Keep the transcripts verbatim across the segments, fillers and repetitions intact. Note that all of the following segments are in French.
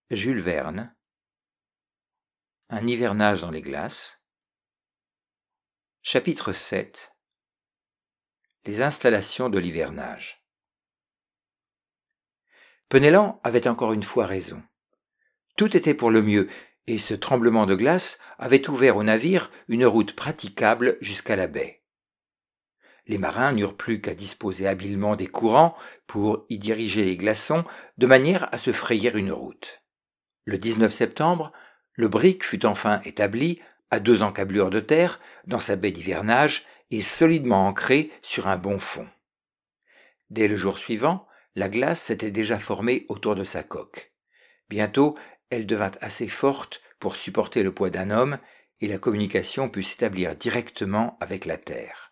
Jules Verne. Un hivernage dans les glaces. Chapitre sept. Les installations de l'hivernage. Penellan avait encore une fois raison. Tout était pour le mieux, et ce tremblement de glace avait ouvert au navire une route praticable jusqu'à la baie. Les marins n'eurent plus qu'à disposer habilement des courants pour y diriger les glaçons de manière à se frayer une route. Le dix-neuf septembre, le brick fut enfin établi à deux encablures de terre dans sa baie d'hivernage et solidement ancré sur un bon fond. Dès le jour suivant, la glace s'était déjà formée autour de sa coque. Bientôt, elle devint assez forte pour supporter le poids d'un homme et la communication put s'établir directement avec la terre.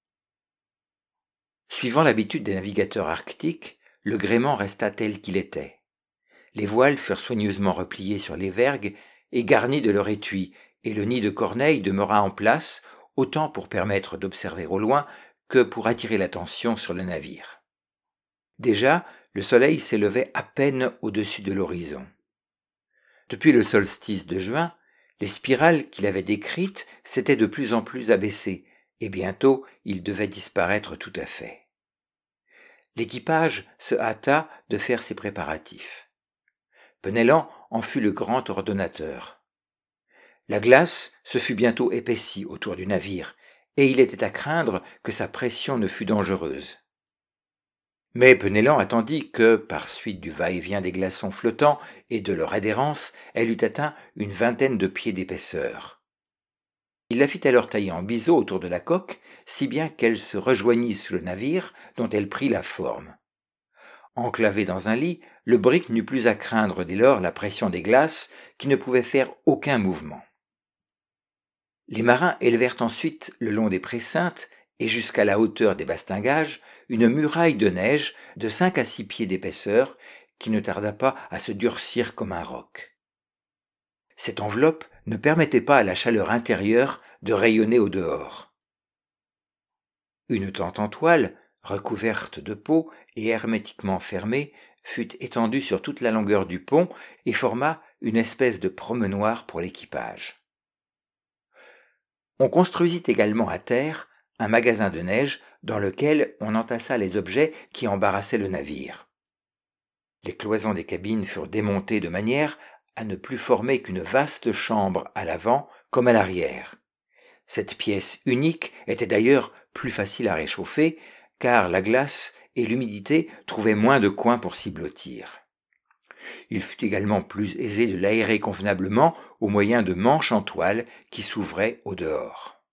Suivant l'habitude des navigateurs arctiques, le gréement resta tel qu'il était. Les voiles furent soigneusement repliées sur les vergues et garnies de leur étui, et le nid de corneille demeura en place, autant pour permettre d'observer au loin que pour attirer l'attention sur le navire. Déjà, le soleil s'élevait à peine au-dessus de l'horizon. Depuis le solstice de juin, les spirales qu'il avait décrites s'étaient de plus en plus abaissées, et bientôt il devait disparaître tout à fait. L'équipage se hâta de faire ses préparatifs. Penellan en fut le grand ordonnateur. La glace se fut bientôt épaissie autour du navire, et il était à craindre que sa pression ne fût dangereuse. Mais Penellan attendit que, par suite du va-et-vient des glaçons flottants et de leur adhérence, elle eût atteint une vingtaine de pieds d'épaisseur. Il la fit alors tailler en biseau autour de la coque, si bien qu'elle se rejoignit sous le navire, dont elle prit la forme. Enclavé dans un lit, le brick n'eut plus à craindre dès lors la pression des glaces, qui ne pouvaient faire aucun mouvement. Les marins élevèrent ensuite le long des précintes et jusqu'à la hauteur des bastingages une muraille de neige de cinq à six pieds d'épaisseur, qui ne tarda pas à se durcir comme un roc. Cette enveloppe ne permettait pas à la chaleur intérieure de rayonner au dehors. Une tente en toile, recouverte de peau et hermétiquement fermée, fut étendue sur toute la longueur du pont et forma une espèce de promenoir pour l'équipage. On construisit également à terre un magasin de neige dans lequel on entassa les objets qui embarrassaient le navire. Les cloisons des cabines furent démontées de manière à ne plus former qu'une vaste chambre à l'avant comme à l'arrière. Cette pièce unique était d'ailleurs plus facile à réchauffer, car la glace et l'humidité trouvaient moins de coins pour s'y blottir. Il fut également plus aisé de l'aérer convenablement au moyen de manches en toile qui s'ouvraient au dehors.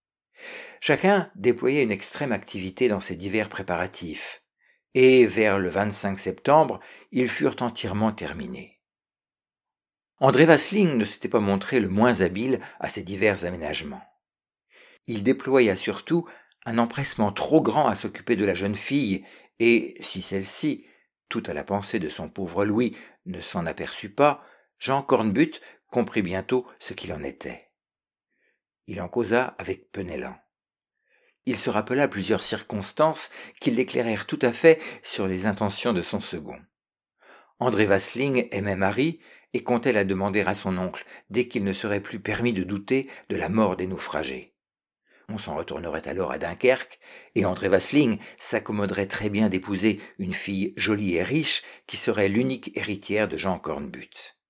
Chacun déployait une extrême activité dans ces divers préparatifs, et vers le vingt-cinq septembre, ils furent entièrement terminés. André Vasling ne s'était pas montré le moins habile à ces divers aménagements. Il déploya surtout un empressement trop grand à s'occuper de la jeune fille, et si celle-ci, tout à la pensée de son pauvre Louis, ne s'en aperçut pas, Jean Cornbutte comprit bientôt ce qu'il en était. Il en causa avec Penellan. Il se rappela plusieurs circonstances qui l'éclairèrent tout à fait sur les intentions de son second. André Vasling aimait Marie et comptait la demander à son oncle dès qu'il ne serait plus permis de douter de la mort des naufragés. On s'en retournerait alors à Dunkerque, et André Vasling s'accommoderait très bien d'épouser une fille jolie et riche qui serait l'unique héritière de Jean Cornbutte.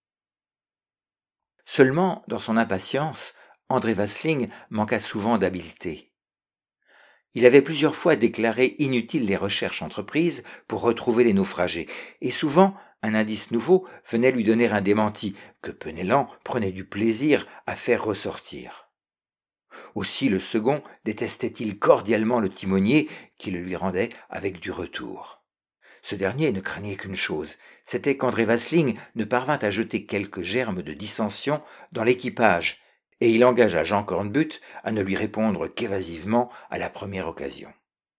Seulement, dans son impatience, André Vasling manqua souvent d'habileté. Il avait plusieurs fois déclaré inutiles les recherches entreprises pour retrouver les naufragés, et souvent un indice nouveau venait lui donner un démenti que Penellan prenait du plaisir à faire ressortir. Aussi le second détestait-il cordialement le timonier qui le lui rendait avec du retour. Ce dernier ne craignait qu'une chose, c'était qu'André Vasling ne parvint à jeter quelques germes de dissension dans l'équipage, et il engagea Jean Cornbutte à ne lui répondre qu'évasivement à la première occasion.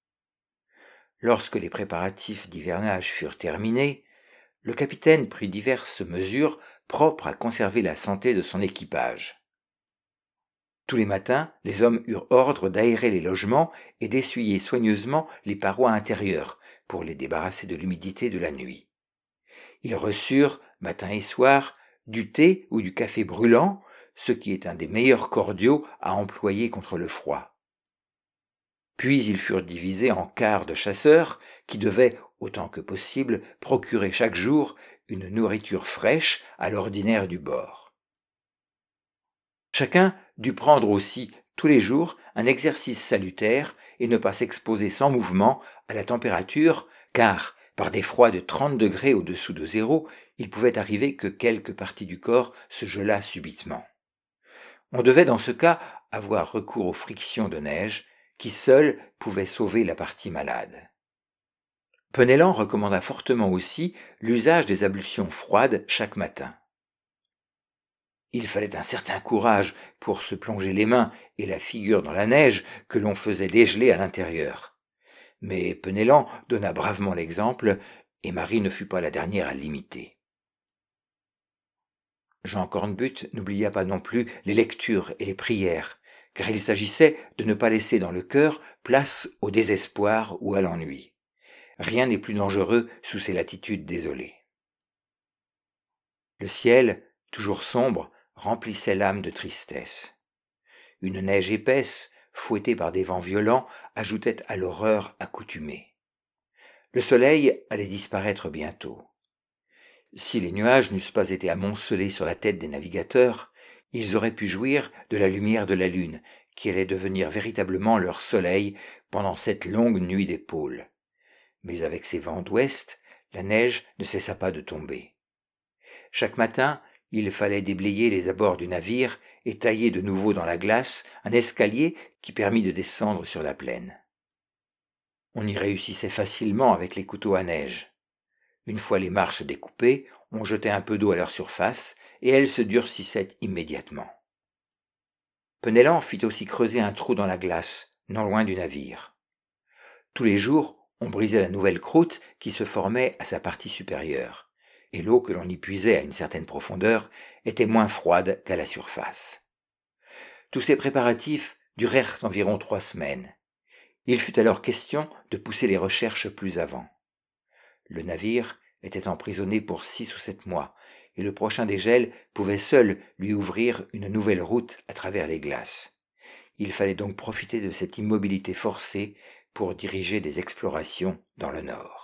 Lorsque les préparatifs d'hivernage furent terminés, le capitaine prit diverses mesures propres à conserver la santé de son équipage. Tous les matins, les hommes eurent ordre d'aérer les logements et d'essuyer soigneusement les parois intérieures pour les débarrasser de l'humidité de la nuit. Ils reçurent matin et soir, du thé ou du café brûlant, ce qui est un des meilleurs cordiaux à employer contre le froid. Puis ils furent divisés en quarts de chasseurs qui devaient, autant que possible, procurer chaque jour une nourriture fraîche à l'ordinaire du bord. Chacun dut prendre aussi tous les jours un exercice salutaire et ne pas s'exposer sans mouvement à la température, car, par des froids de trente degrés au-dessous de zéro, il pouvait arriver que quelque partie du corps se gelât subitement. On devait dans ce cas avoir recours aux frictions de neige, qui seules pouvaient sauver la partie malade. Penellan recommanda fortement aussi l'usage des ablutions froides chaque matin. Il fallait un certain courage pour se plonger les mains et la figure dans la neige que l'on faisait dégeler à l'intérieur. Mais Penellan donna bravement l'exemple, et Marie ne fut pas la dernière à l'imiter. Jean Cornbutte n'oublia pas non plus les lectures et les prières, car il s'agissait de ne pas laisser dans le cœur place au désespoir ou à l'ennui. Rien n'est plus dangereux sous ces latitudes désolées. Le ciel, toujours sombre, remplissait l'âme de tristesse. Une neige épaisse, fouettée par des vents violents, ajoutait à l'horreur accoutumée. Le soleil allait disparaître bientôt. Si les nuages n'eussent pas été amoncelés sur la tête des navigateurs, ils auraient pu jouir de la lumière de la lune, qui allait devenir véritablement leur soleil pendant cette longue nuit des pôles. Mais avec ces vents d'ouest, la neige ne cessa pas de tomber. Chaque matin, il fallait déblayer les abords du navire et tailler de nouveau dans la glace un escalier qui permit de descendre sur la plaine. On y réussissait facilement avec les couteaux à neige. Une fois les marches découpées, on jetait un peu d'eau à leur surface et elles se durcissaient immédiatement. Penellan fit aussi creuser un trou dans la glace, non loin du navire. Tous les jours, on brisait la nouvelle croûte qui se formait à sa partie supérieure, et l'eau que l'on y puisait à une certaine profondeur était moins froide qu'à la surface. Tous ces préparatifs durèrent environ trois semaines. Il fut alors question de pousser les recherches plus avant. Le navire était emprisonné pour six ou sept mois, et le prochain dégel pouvait seul lui ouvrir une nouvelle route à travers les glaces. Il fallait donc profiter de cette immobilité forcée pour diriger des explorations dans le nord.